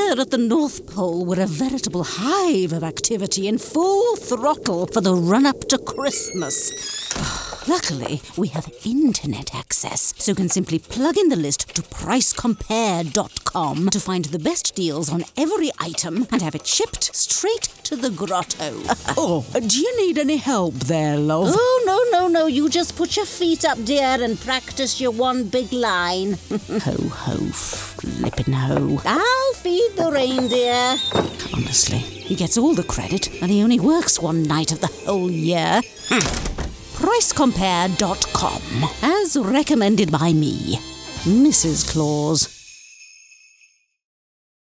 here at the North Pole, we're a veritable hive of activity in full throttle for the run-up to Christmas. Luckily, we have internet access, so you can simply plug in the list to pricecompare.com to find the best deals on every item and have it shipped straight to the grotto. Oh, do you need any help there, love? Oh, no. You just put your feet up, dear, and practice your one big line. Ho, flippin' ho. I'll feed the reindeer. Honestly. He gets all the credit, and he only works one night of the whole year. Pricecompare.com, as recommended by me, Mrs. Claus.